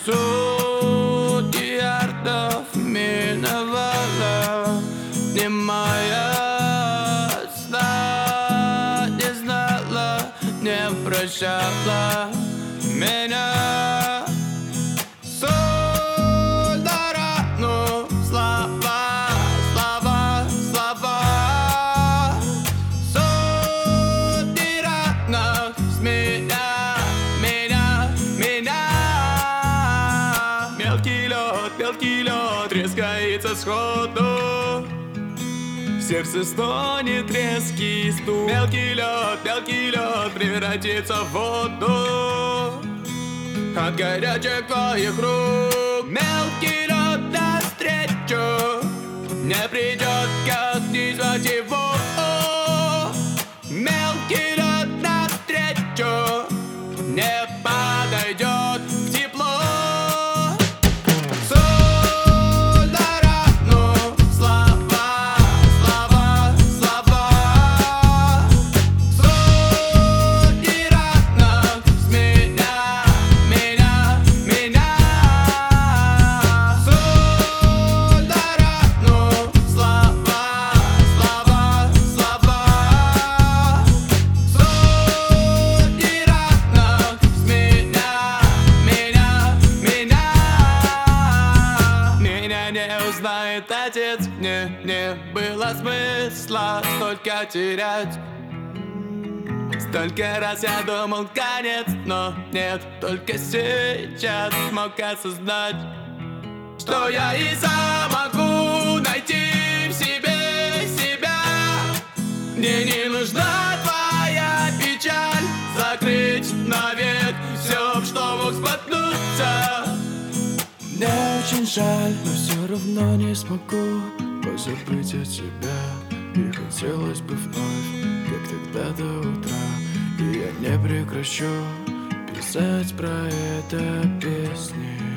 Сотни ярдов миновала, немая сна не знала, не прощала меня. Соль на рану, слова, слова, слова. Сотни ранах с меня, меня, меня. Мелкий лед трескается сходу, в сердце стонет резкий стук. Мелкий лед превратится в воду от горячих твоих рук. Мелкий лед навстречу не придет, как не звать его. Мелкий лед навстречу не подойдет в тепло. Соль на рану, слова, слова, слова. Сотни ранах с меня, меня, меня. Соль на рану, слова, слова, слова. Сотни ранах с меня, меня, меня. Меня не узнает отец, мне не было смысла столько терять. Столько раз я думал конец, но нет, только сейчас смог осознать, что я и сам могу найти в себе себя. Мне не нужна твоя печаль, закрыть навек все, что мог споткнуться. Мне очень жаль, но все равно не смогу позабыть от тебя. И хотелось бы вновь, как тогда до утра. И я не прекращу писать про это песни.